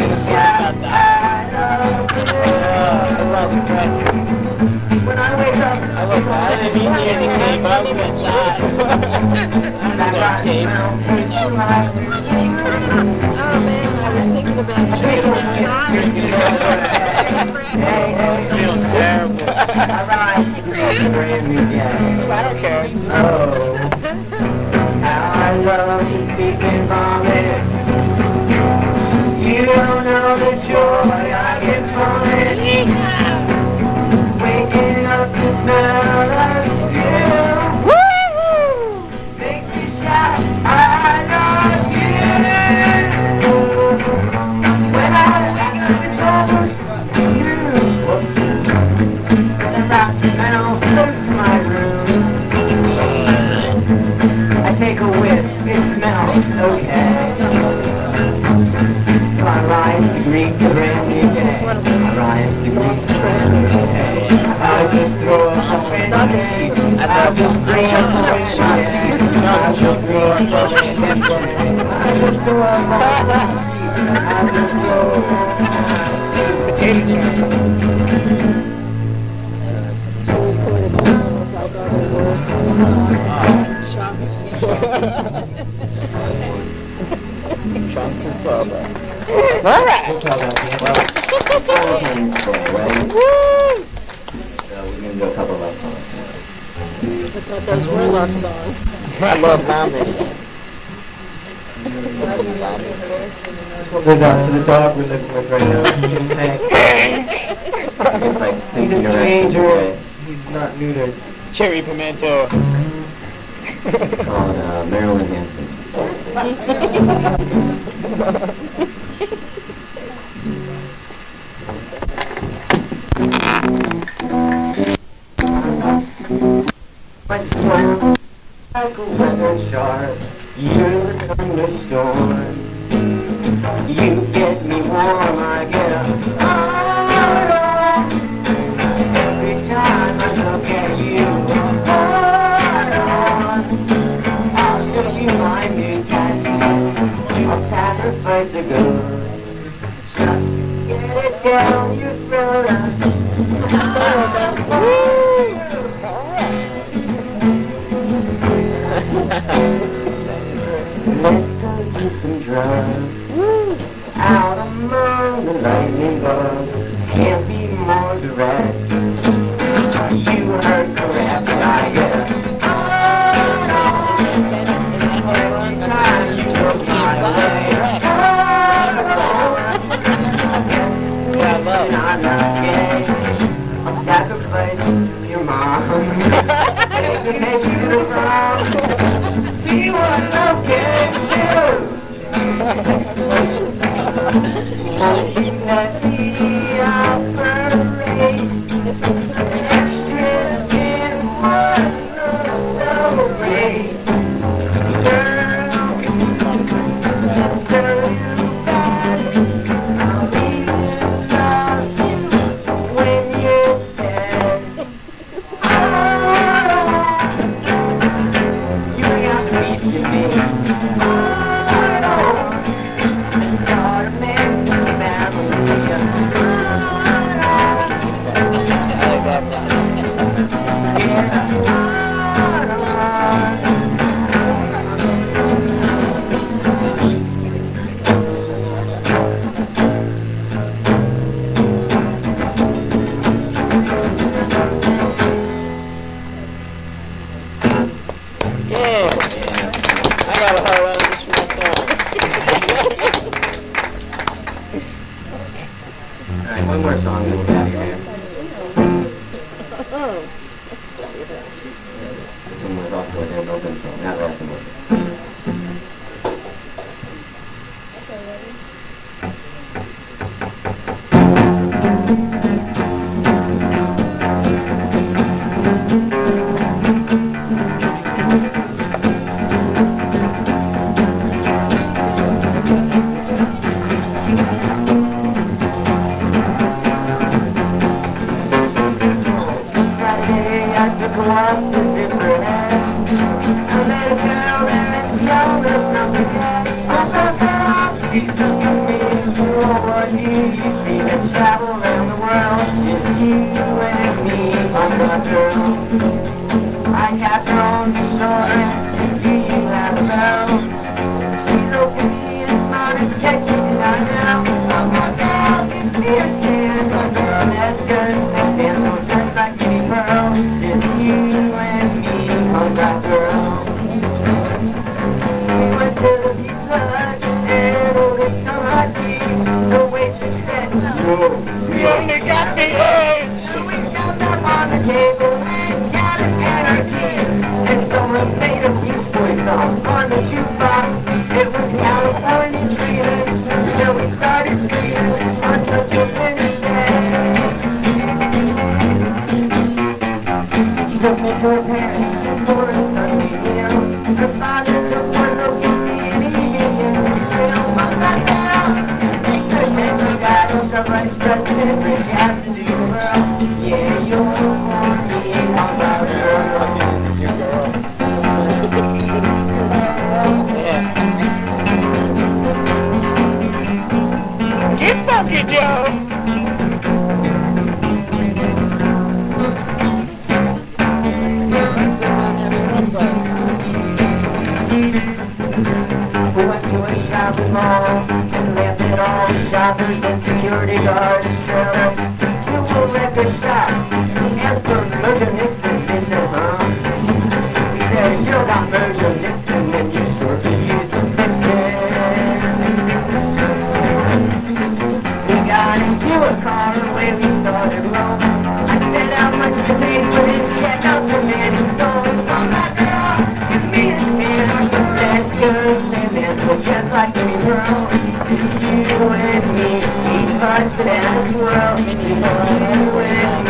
about that. I love the rest. When I wake up, I didn't mean to indicate, but I was going to die. I don't know, tape. Oh man, I was thinking about I feel terrible. alright, brand new day. I don't care. Oh, how I love to speak in vomit. You don't know the joy I get from it. Waking up to smell of you. Woo-hoo! Makes me shout, I love you. When I laugh at the and I'll close my room. I take a whiff, it smells okay. So I rise to greet the brand new day. I rise to greet the brand new day. I just throw up a brand new day. I just throw up a brand new day. I just throw up a brand new day. I just throw up a brand new day. I just throw up a Potato chips. Trunks and soda. Alright! We'll talk about that. Woo! So we're going to do a couple of love songs. I thought those were love songs. I love ramen. There's out to the dog we're living with right now. He's a teenager. He's not neutered. Cherry pimento. Called Marilyn Hanson. Like a weather shark, you're the thunderstorm. You get me warm, I get up. Every time I look at you, I'll show you my new tattoo. I'll sacrifice a good just to get it down your throat. This is so romantic. Let's go do some drugs. Out among the lightning bugs. Can't be more direct. You heard correct, I guess. Every time you look my way. I love. I'm not gay. I'll sacrifice your mom. Take the page to the song. See what love can do. Won't you let me operate? Extra in one celebrate. Girl, turn you back. I'll even love you when you're dead. You got me to me. One more song and we'll get out of here. This one was also an open song, not last one. Younger, something else. what you see us travel around the world. Just you and me, my girl. I got on the shore and do you have a bell? She's open in the morning, catching it out now. I'm a girl, it's the chance, my girl, that's good. And I'm just like any pearl. Just you and me, my girl. We went to the pizza hut and ordered some hot tea. The waitress said, no, We only got the edge. so we jumped up on the table and shouted anarchy. And someone played a Beach Boys song on the jukebox. It was California Dreaming, so we started screaming on such a winter's day. She took me to her parents for a Sunday meal. Her father took one look at me and he gave me a thrill. I'm not down. And then she got hooked up like struts and she has to do the world. Yeah, you're for me, I'm about girl. Get funky, Joe. We went to a shopping mall and left it all the shoppers and security guards trailers to a record shop. We asked for Virgin Nixon, they said, huh? We said, you got Virgin Nixon and you sure could use some fixing. We got into a car where we started rolling. I said how much to pay for this check out the man who stole it. Oh my girl, give me a chance. That's good, man, so just like any girl. It's you and me, each part's bananas world. It's you and me.